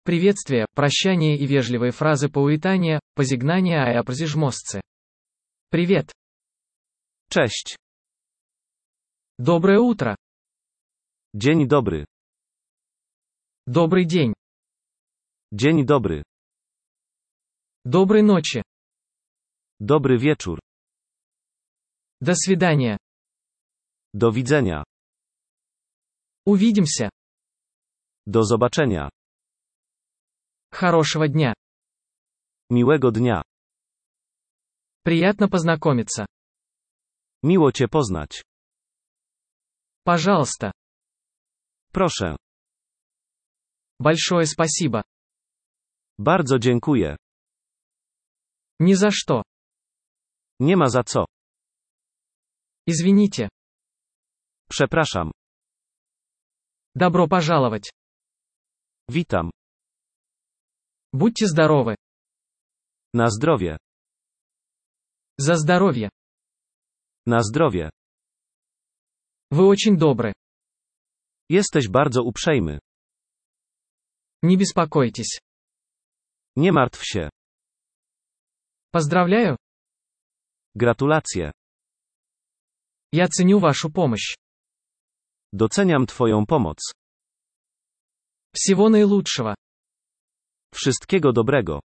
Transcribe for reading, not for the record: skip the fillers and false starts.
Приветствие, прощание и вежливые фразы повитания, позигнания и опрозижмостцы. Привет. Cześć. Доброе утро. Dzień dobry. Добрый день. Dzień dobry. Доброй ночи. Dobry wieczór. До свидания. Do widzenia. Увидимся. Do zobaczenia. Хорошего дня. Miłego dnia. Приятно познакомиться. Miło cię poznać. Пожалуйста. Proszę. Большое спасибо. Bardzo dziękuję. Ни за что. Nie ma za co. Извините. Przepraszam. Добро пожаловать. Witam. Будьте здоровы. Na zdrowie. За здоровье. Na zdrowie. Вы очень добры. Jesteś bardzo uprzejmy. Не беспокойтесь. Nie martw się. Поздравляю. Gratulacje. Я ценю вашу помощь. Doceniam twoją pomoc. Всего наилучшего. Wszystkiego dobrego.